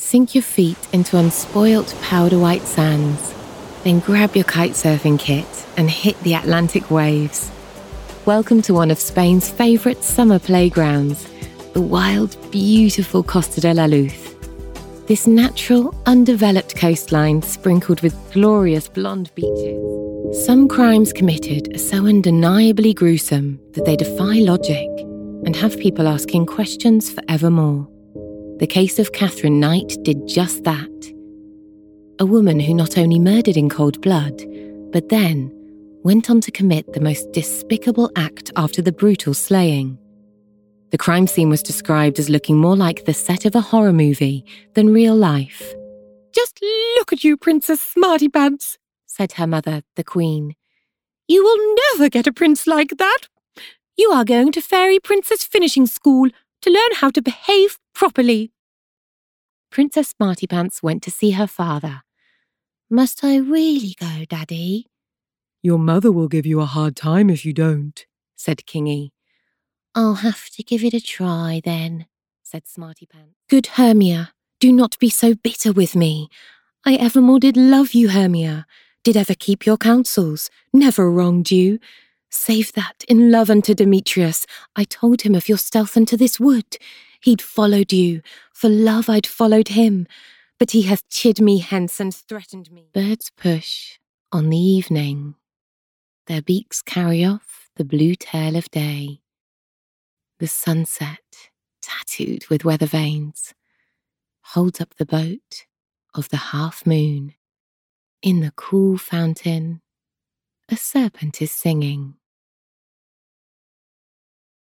Sink your feet into unspoilt powder white sands. Then grab your kitesurfing kit and hit the Atlantic waves. Welcome to one of Spain's favourite summer playgrounds, the wild, beautiful Costa de la Luz. This natural, undeveloped coastline sprinkled with glorious blonde beaches. Some crimes committed are so undeniably gruesome that they defy logic and have people asking questions forevermore. The case of Catherine Knight did just that. A woman who not only murdered in cold blood, but then went on to commit the most despicable act after the brutal slaying. The crime scene was described as looking more like the set of a horror movie than real life. "Just look at you, Princess Smarty Pants," said her mother, the Queen. "You will never get a prince like that. You are going to Fairy Princess Finishing School to learn how to behave properly." Princess Smarty Pants went to see her father. "Must I really go, Daddy?" "Your mother will give you a hard time if you don't," said Kingy. "I'll have to give it a try then," said Smarty Pants. "Good Hermia, do not be so bitter with me. I evermore did love you, Hermia, did ever keep your counsels, never wronged you. Save that, in love unto Demetrius, I told him of your stealth unto this wood. He'd followed you, for love I'd followed him, but he hath chid me hence and threatened me." Birds push on the evening. Their beaks carry off the blue tail of day. The sunset, tattooed with weather vanes, holds up the boat of the half-moon. In the cool fountain, a serpent is singing.